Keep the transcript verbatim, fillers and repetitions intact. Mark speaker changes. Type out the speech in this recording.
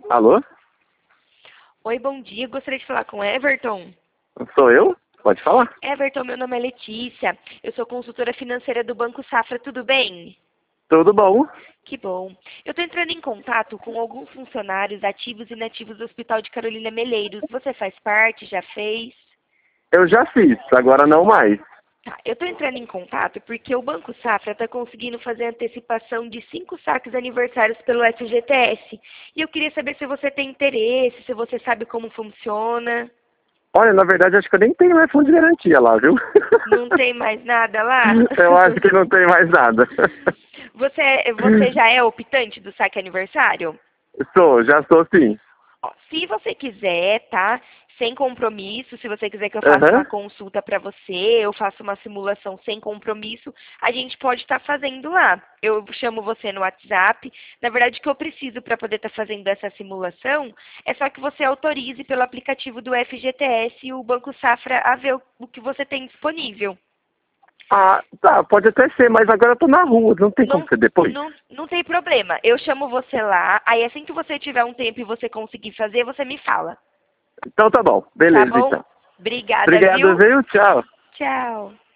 Speaker 1: Alô?
Speaker 2: Oi, bom dia. Gostaria de falar com Everton.
Speaker 1: Sou eu? Pode falar.
Speaker 2: Everton, meu nome é Letícia. Eu sou consultora financeira do Banco Safra. Tudo bem?
Speaker 1: Tudo bom?
Speaker 2: Que bom. Eu estou entrando em contato com alguns funcionários ativos e inativos do Hospital de Carolina Meleiros. Você faz parte? Já fez?
Speaker 1: Eu já fiz, agora não mais.
Speaker 2: Tá, eu estou entrando em contato porque o Banco Safra está conseguindo fazer antecipação de cinco saques aniversários pelo F G T S. E eu queria saber se você tem interesse, se você sabe como funciona.
Speaker 1: Olha, na verdade, acho que eu nem tenho mais fundo de garantia lá, viu?
Speaker 2: Não tem mais nada lá?
Speaker 1: Eu acho que não tem mais nada.
Speaker 2: Você, você já é optante do saque aniversário?
Speaker 1: Sou, já sou sim.
Speaker 2: Ó, se você quiser, tá? Sem compromisso, se você quiser que eu faça
Speaker 1: Aham.
Speaker 2: uma consulta para você, eu faço uma simulação sem compromisso, a gente pode estar fazendo lá. Eu chamo você no WhatsApp. Na verdade, o que eu preciso para poder estar fazendo essa simulação é só que você autorize pelo aplicativo do F G T S e o Banco Safra a ver o, o que você tem disponível.
Speaker 1: Ah, tá, pode até ser, mas agora eu tô na rua, não tem como
Speaker 2: Não,
Speaker 1: ser depois?
Speaker 2: não, não tem problema. Eu chamo você lá, aí assim que você tiver um tempo e você conseguir fazer, você me fala.
Speaker 1: Então tá bom,
Speaker 2: Tá
Speaker 1: beleza
Speaker 2: bom?
Speaker 1: então.
Speaker 2: Obrigada,
Speaker 1: Obrigado,
Speaker 2: viu?
Speaker 1: viu? Tchau.
Speaker 2: Tchau.